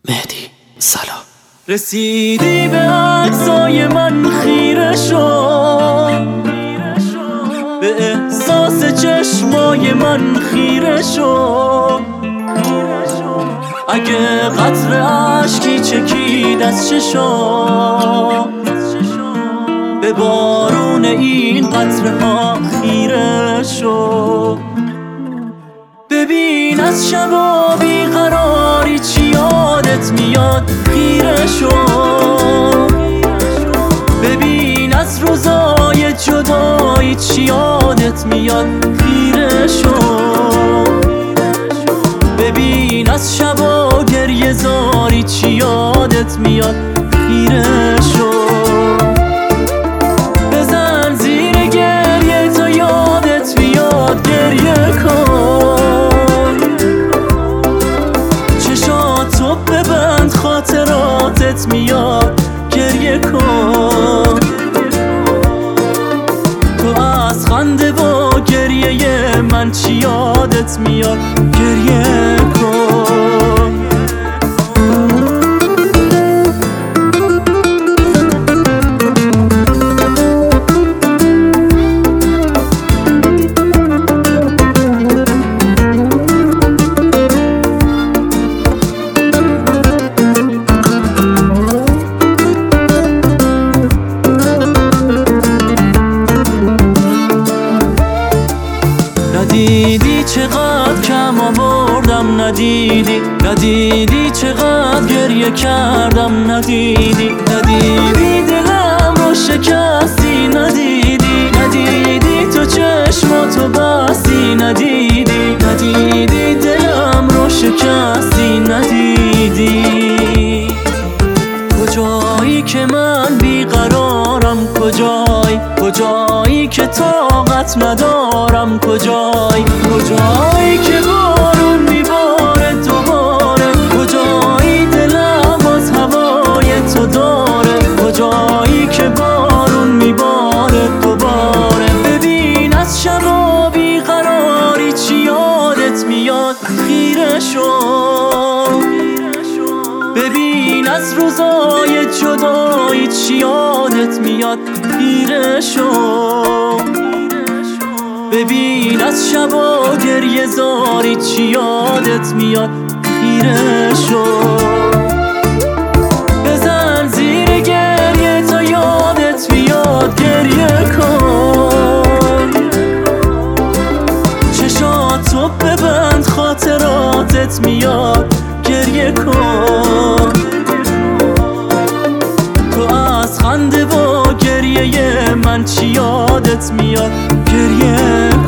مهدی سلام. رسیدی به عکسای من خیره شو، به احساس چشمای من خیره شو. اگه قطره عشقی چکید از چشام، به بارون این قطره ها خیره شو. ببین از شبا بیقراری چی یادت میاد خیره شو. ببین از روزای جدایی چی یادت میاد خیره شو. ببین از شبا گریه زاری چی یادت میاد خیره شو. بزن زیر گریه تا یادت بیاد گریه کن. چشاتو ببند خاطراتت میاد گریه کن. تو از خنده و گریه من چی یادت میاد گریه کن. ندیدی چقدر کم آوردم، ندیدی چقدر گریه کردم، ندیدی دلم رو شکستی، ندیدی تو چشماتو بستی، ندیدی دلم رو شکستی، ندیدی کجایی که من بیقرارم، کجایی که طاقت ندارم، کجایی که بارون میباره دوباره، کجایی دلم باز هوای تو داره، کجایی که بارون میباره دوباره. ببین از شبا بیقراری چی یادت میاد خیره شو. ببین از روزای جدایی چی یادت میاد خیره شو. ببین از شبا گریه زاری چی یادت میاد خیره شو. بزن زیر گریه تا یادت بیاد گریه کن. چشاتو ببند خاطراتت میاد گریه کن. تو از خنده و گریه من چی یادت میاد گریه